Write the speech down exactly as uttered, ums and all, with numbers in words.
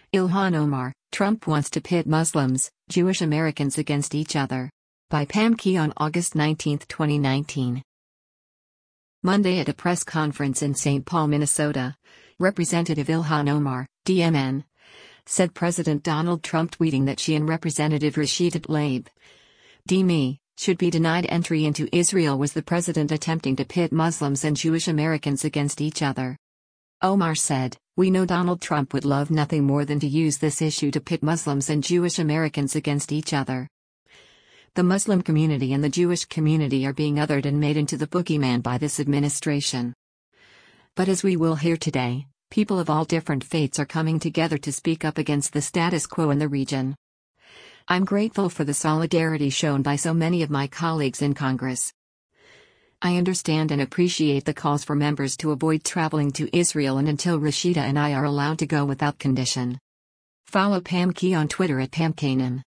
Ilhan Omar, Trump wants to pit Muslims, Jewish Americans against each other. By Pam Key on August nineteenth, twenty nineteen. Monday at a press conference in Saint Paul, Minnesota, Representative Ilhan Omar, D M N, said President Donald Trump tweeting that she and Representative Rashida Tlaib, D M E, should be denied entry into Israel was the president attempting to pit Muslims and Jewish Americans against each other. Omar said, "We know Donald Trump would love nothing more than to use this issue to pit Muslims and Jewish Americans against each other. The Muslim community and the Jewish community are being othered and made into the boogeyman by this administration. But as we will hear today, people of all different faiths are coming together to speak up against the status quo in the region. I'm grateful for the solidarity shown by so many of my colleagues in Congress. I understand and appreciate the calls for members to avoid traveling to Israel and until Rashida and I are allowed to go without condition." Follow Pam Key on Twitter at Pam Kanan.